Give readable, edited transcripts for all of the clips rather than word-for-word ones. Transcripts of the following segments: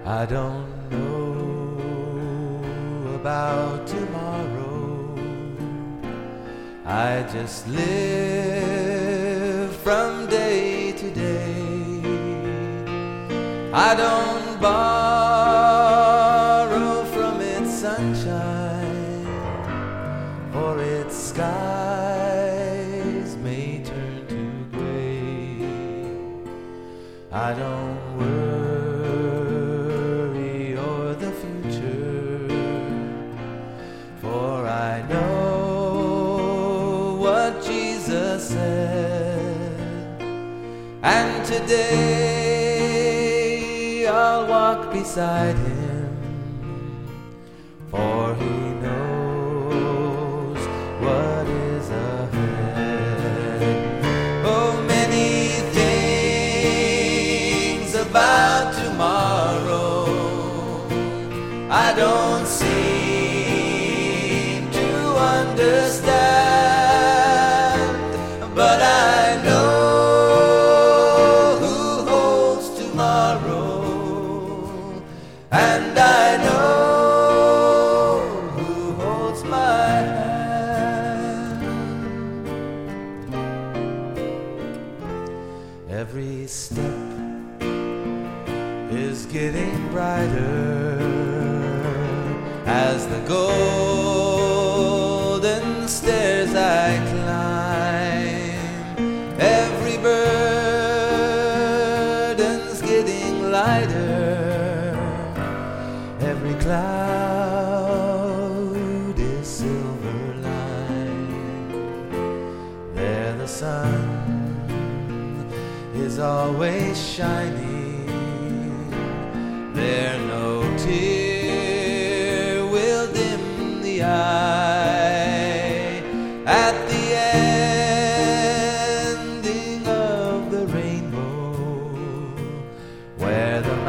I don't know about tomorrow. I just live from day to day. I don't borrow from its sunshine, for its skies may turn to gray. I don't worry o'er the future, for I know what Jesus said. And today I'll walk beside him, for he knows what is ahead. Oh, many things about tomorrow I don't seem to understand, but I know who holds tomorrow, and I know who holds my hand. Every step is getting brighter as the golden stairs I climb. Every burden's getting lighter, every cloud is silver lined. There the sun is always shining, there no tear will dim the eye. At the ending of the rainbow, where the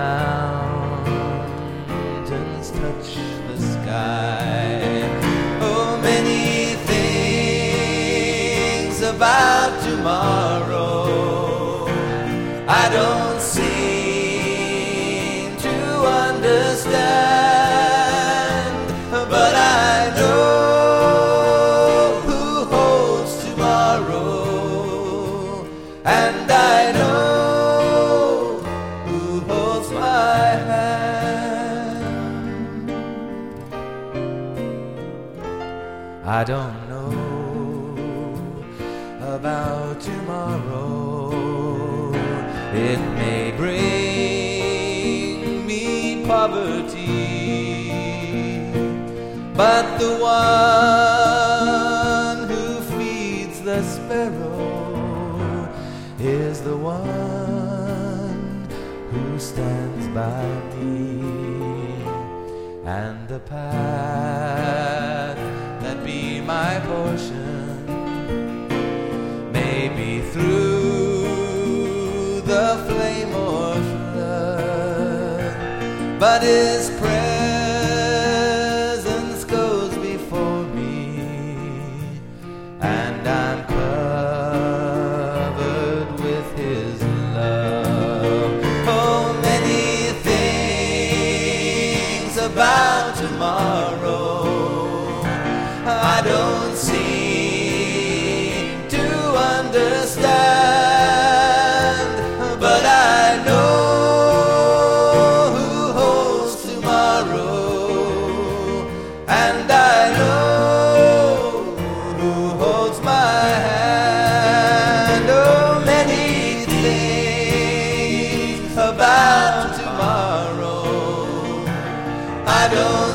mountains touch the sky. Oh, many things about tomorrow I don't seem to understand, but I know who holds tomorrow, and I know who holds my hand. I don't know about tomorrow. It may bring me poverty, but the one who feeds the sparrow is the one who stands by me. And the path that be my portion may be through the flame or flood, but his presence goes before me, and I'm covered with his love. Oh, many things about tomorrow I don't seem to understand, but I know who holds tomorrow, and I know who holds my hand. Oh, many things about tomorrow I don't